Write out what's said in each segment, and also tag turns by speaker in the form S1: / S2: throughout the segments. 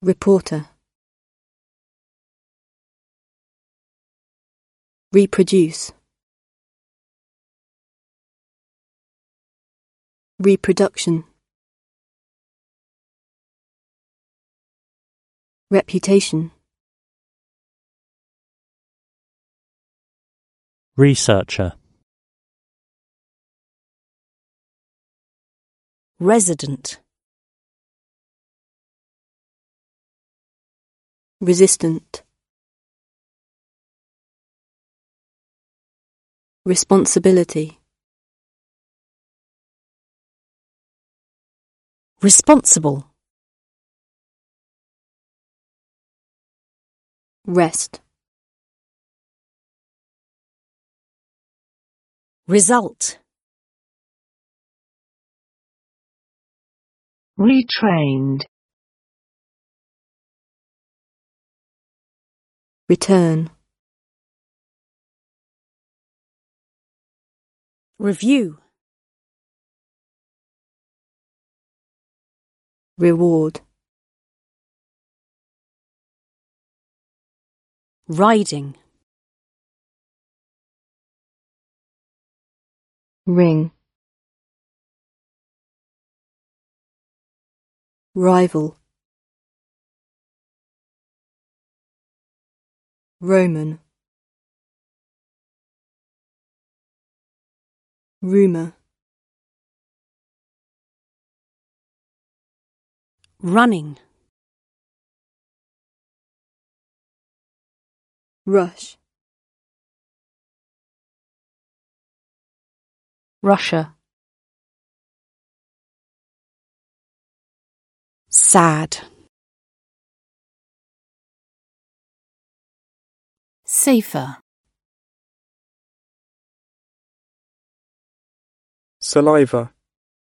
S1: Reporter. Reproduce. Reproduction. Reputation.
S2: Researcher.
S3: Resident.
S1: Resistant. Responsibility.
S3: Responsible.
S1: Rest.
S3: Result.
S4: Retrained.
S1: Return.
S3: Review.
S1: Reward.
S3: Riding.
S1: Ring. Rival. Roman. Rumour.
S3: Running.
S1: Rush.
S3: Russia. Sad. Safer.
S5: Saliva.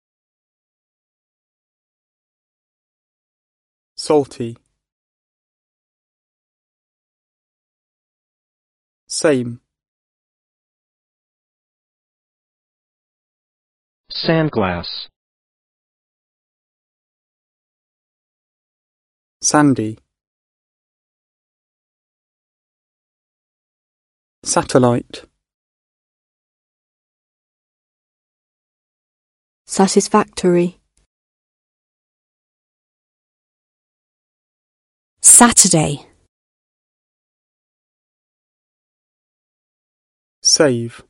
S5: Salty. Same.
S6: Sandglass.
S5: Sandy. Satellite.
S1: Satisfactory.
S3: Saturday.
S5: Save.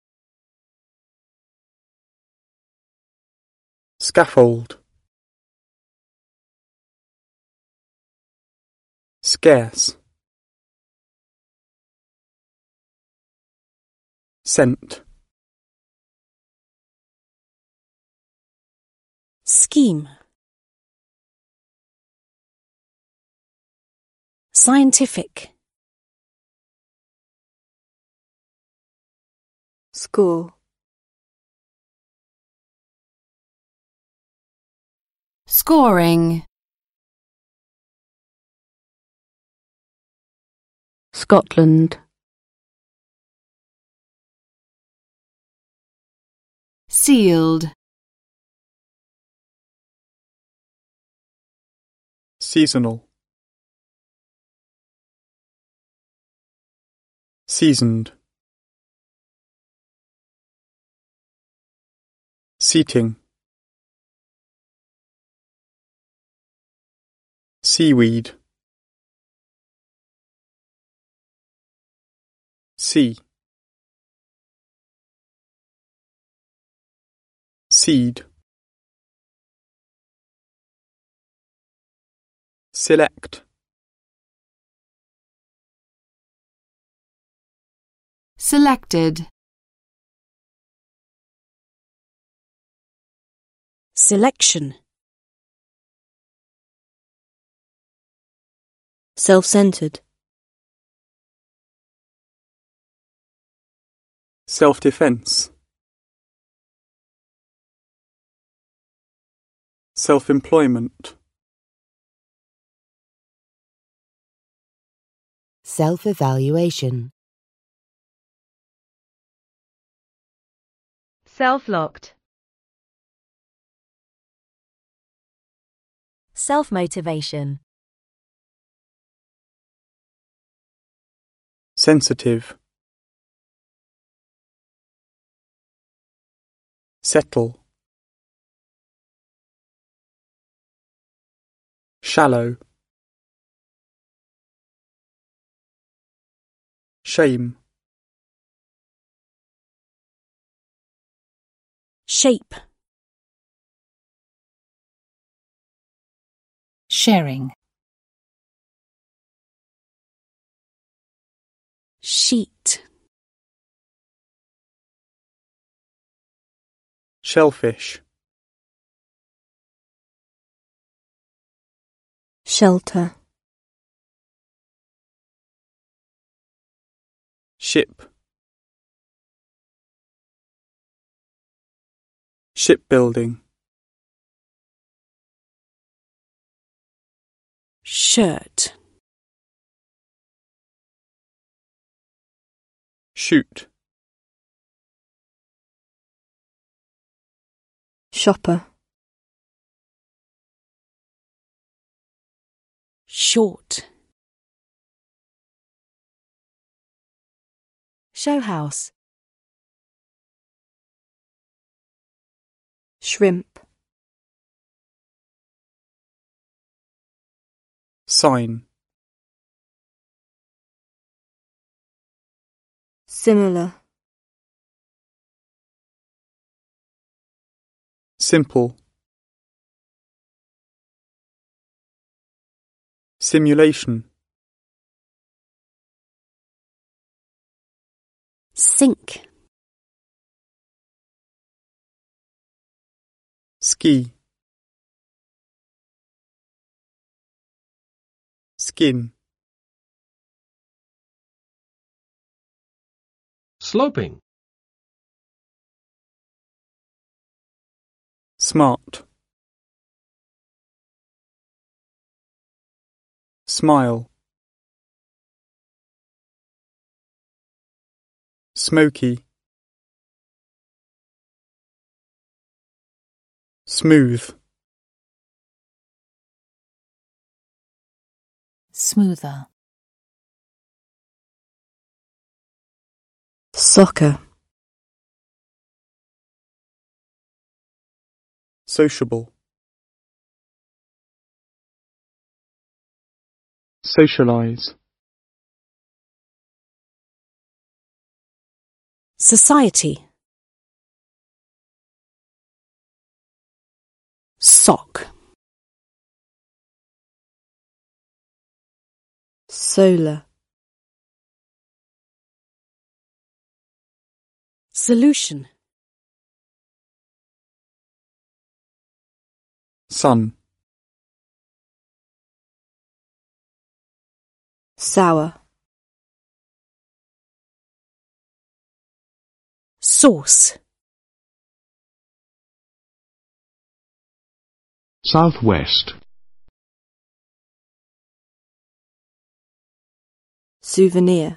S5: Scaffold. Scarce. Scent.
S3: Scheme. Scientific.
S1: Score.
S3: Scoring.
S1: Scotland.
S3: Sealed.
S5: Seasonal. Seasoned. Seating. Seaweed. Sea. Seed. Select.
S3: Selected. Selection.
S1: Self-centered.
S5: Self-defense. Self-employment.
S7: Self-evaluation.
S8: Self-locked.
S3: Self-motivation.
S5: sensitive, settle, shallow, shame,
S3: shape, sharing, sheet,
S5: shellfish,
S1: shelter,
S5: ship, shipbuilding,
S3: shirt,
S5: shoot,
S1: shopper,
S3: short, show house,
S1: shrimp,
S5: sign,
S1: similar,
S5: simple, simulation,
S3: sink,
S5: ski, skin,
S6: sloping,
S5: smart, smile, smoky, smooth,
S3: smoother,
S1: soccer,
S5: sociable, socialize,
S3: society, sock,
S1: solar,
S3: solution,
S5: sun,
S1: sour,
S3: source,
S6: southwest,
S1: souvenir,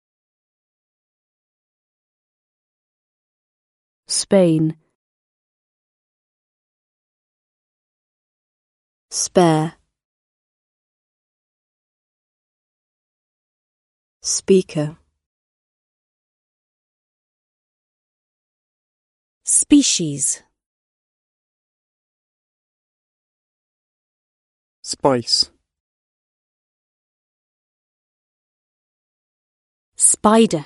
S1: Spain, spare, speaker,
S3: species,
S5: spice,
S3: spider,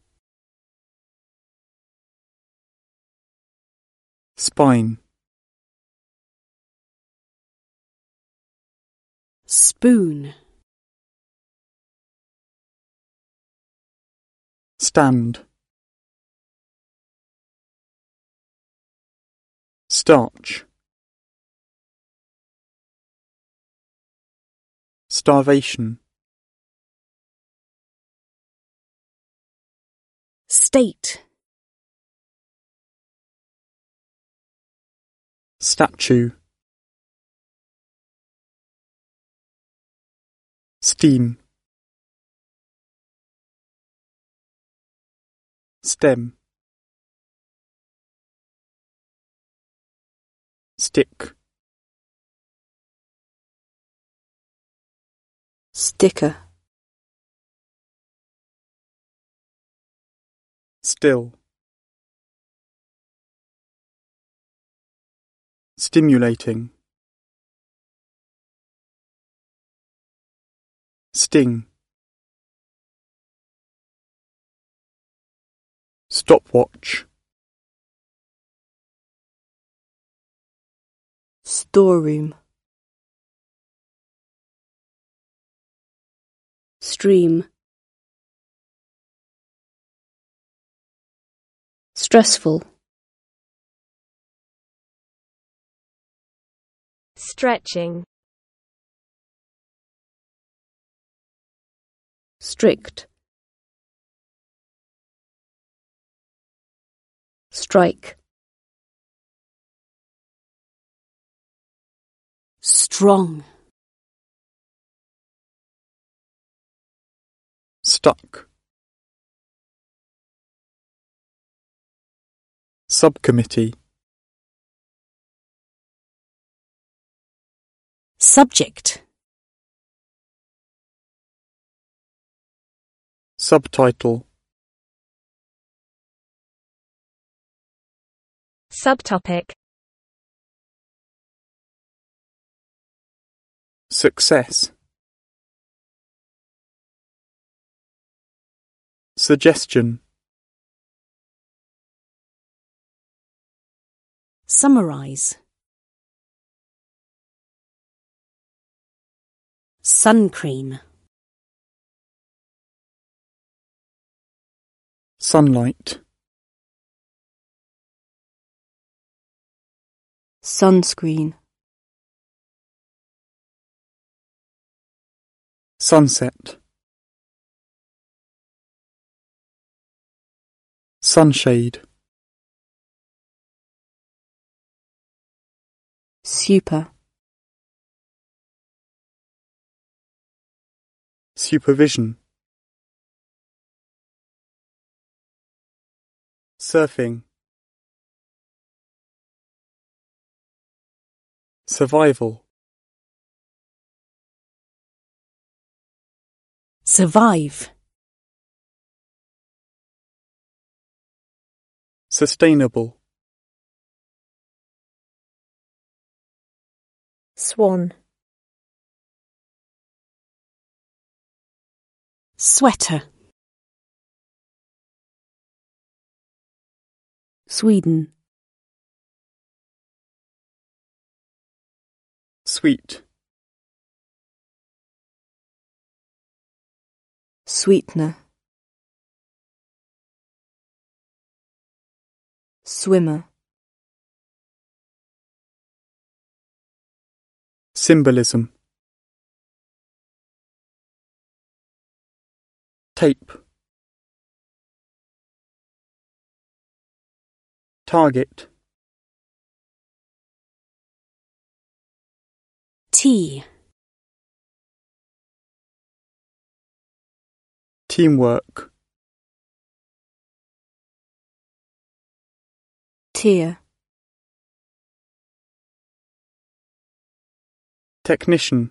S5: spine,
S3: spoon,
S5: stand, starch, starvation,
S3: state,
S5: statue, steam, stem, stick,
S1: sticker.
S5: still, stimulating, sting, stopwatch,
S1: storeroom,
S3: stream, stressful,
S2: stretching,
S3: strict, strike, strong,
S5: stuck, subcommittee,
S3: subject,
S5: subtitle,
S2: subtopic,
S5: success, suggestion,
S3: summarize, sun cream,
S5: sunlight,
S1: sunscreen,
S5: sunset, sunshade,
S1: super,
S5: supervision, surfing, survival,
S3: survive,
S5: sustainable,
S2: swan,
S3: sweater, Sweden,
S5: sweet,
S1: sweetener, swimmer,
S5: symbolism, tape, target,
S3: tea,
S5: teamwork,
S1: tear,
S5: technician,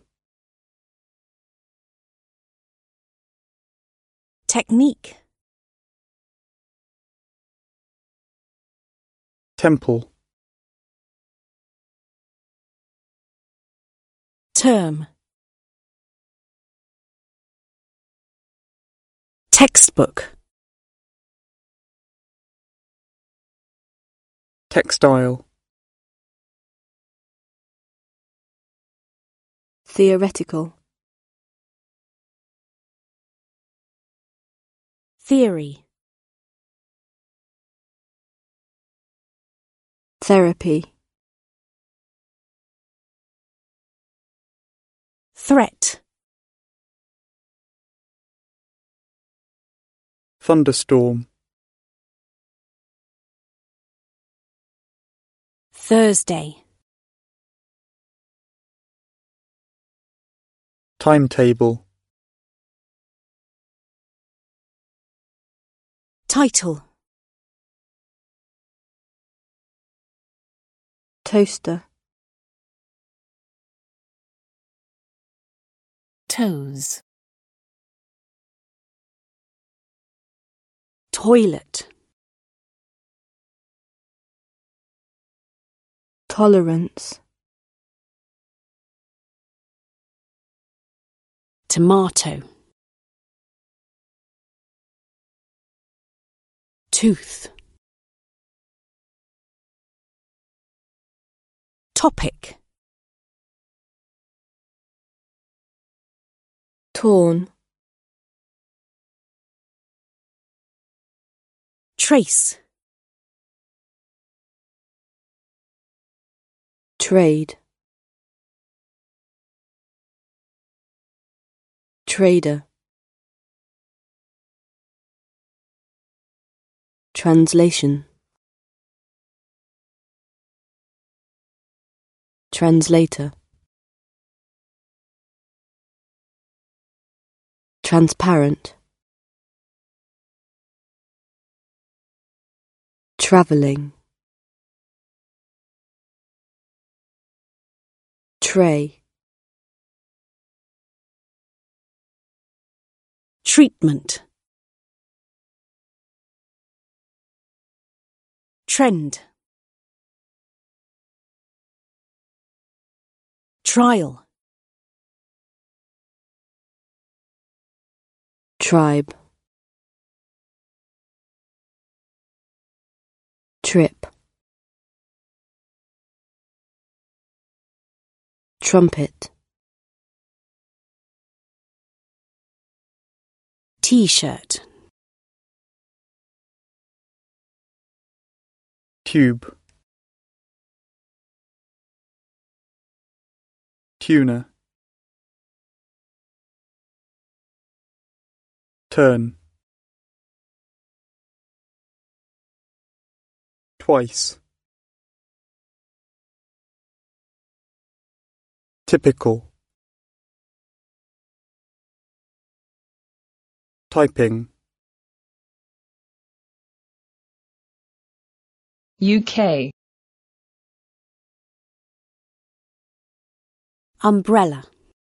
S3: technique,
S5: temple,
S3: term, textbook,
S5: textile,
S1: theoretical,
S3: theory,
S1: therapy,
S3: threat,
S5: thunderstorm,
S3: Thursday,
S5: timetable,
S3: title,
S1: toaster,
S3: toes, toilet,
S1: tolerance,
S3: tomato, tooth, topic,
S1: torn,
S3: trace,
S1: trade, trader, translation, translator, transparent, travelling, tray,
S3: treatment, trend, trial,
S1: tribe, trip, trumpet,
S3: t-shirt,
S5: tube, tuna, turn, twice, typical, typing,
S4: UK,
S3: umbrella,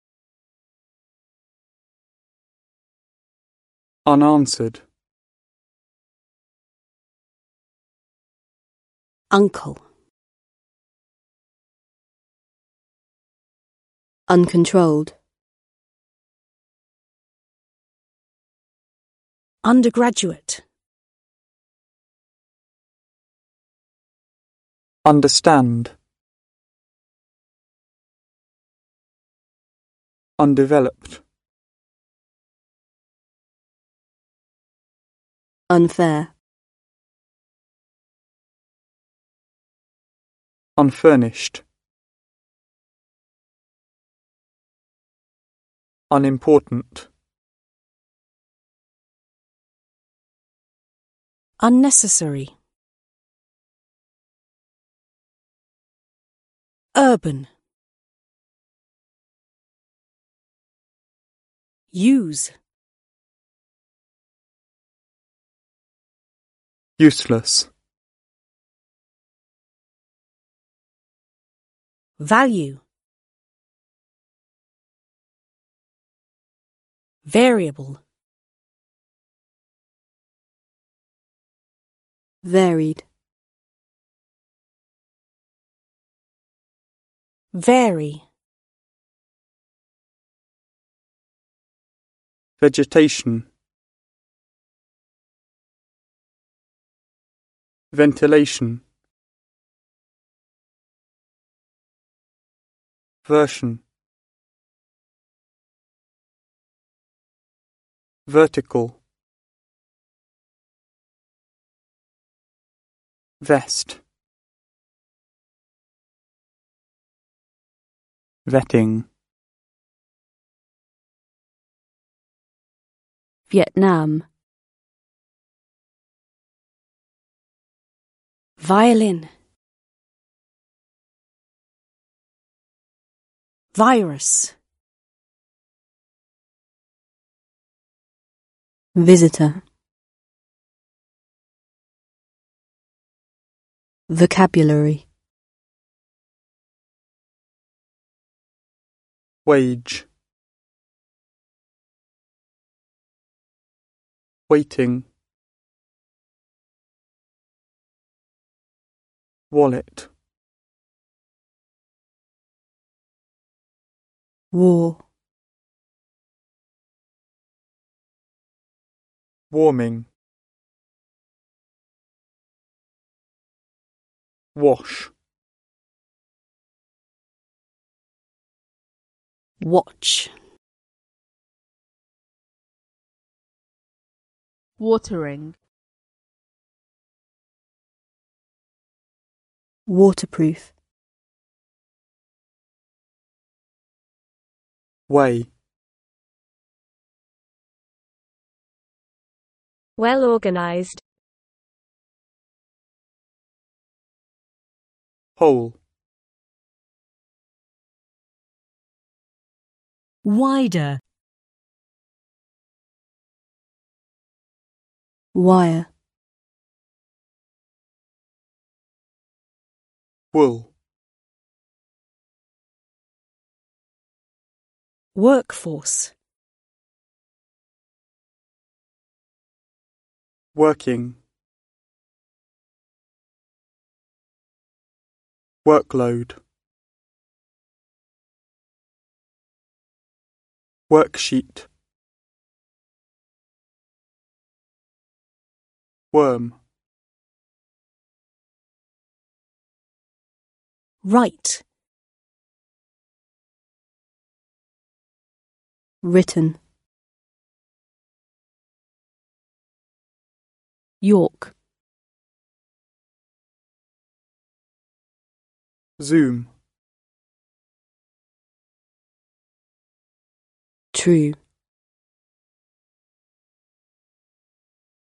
S5: unanswered,
S3: uncle,
S1: uncontrolled,
S3: undergraduate,
S5: understand, undeveloped,
S1: unfair,
S5: unfurnished, unimportant,
S3: unnecessary, urban, use,
S5: useless,
S3: value, variable,
S1: varied,
S3: vary,
S5: vegetation, ventilation, version, vertical, vest, vetting,
S1: Vietnam,
S3: violin, virus,
S1: visitor, vocabulary,
S5: wage, waiting, wallet,
S1: war,
S5: warming, wash,
S3: watch,
S4: watering,
S1: waterproof,
S5: way,
S2: well organized,
S5: whole,
S8: wider,
S1: wire,
S5: wool,
S3: workforce,
S5: working, workload, worksheet, worm,
S3: write,
S1: written,
S3: York,
S5: zoom,
S1: true.